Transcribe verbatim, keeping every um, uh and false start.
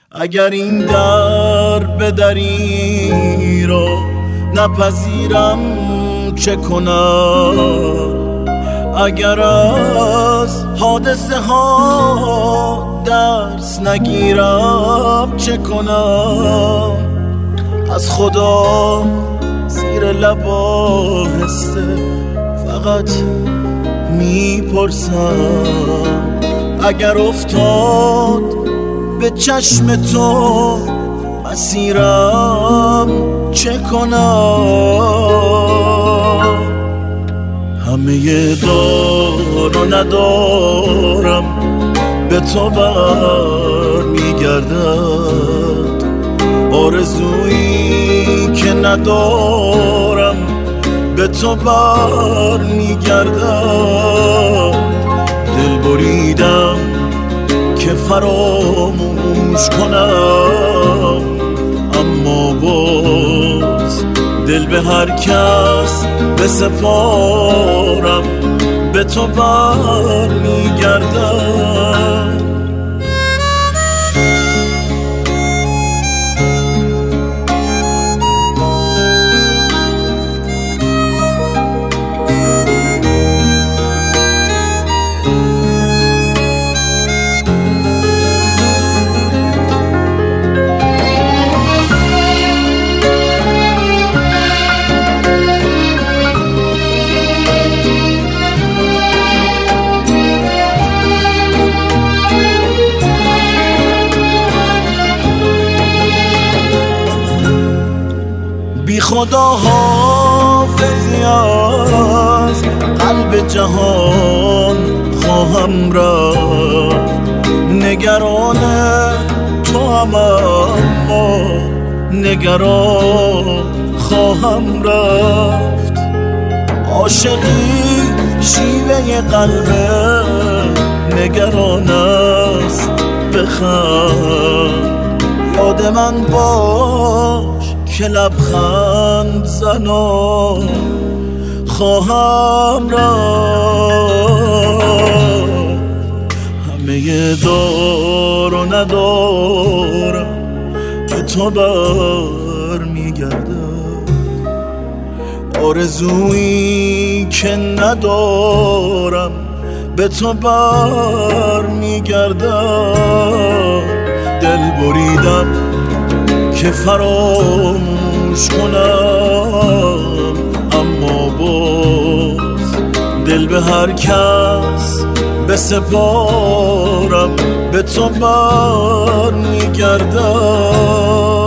اگر این در به دری را نپذیرم چه کنم؟ اگر از حادثه ها درس نگیرم چه کنم؟ از خدا زیر لب آهسته فقط میپرسم اگر افتاد به چشم تو مسیرم چه کنم؟ همه دار و ندارم به تو بر میگردد، آرزویی که ندارم به تو بر میگردد. دل بریدم که فراموش کنم، اما باز دل به هر کس بسپارم به تو بر میگردم. بی خدا حافظی از قلب جهان خواهم رفت، نگران تو هم اما نگران خواهم رفت. عاشقی شیوه قلبه نگران است، بخند یاد من باش که لبخند زنان خواهم رفت. همه دار و ندارم به تو بر میگردد، آرزویی که ندارم به تو بر میگردد. دل بریدم که فراموش کنم، اما باز دل به هر کس بسپارم به تو بر میگردم.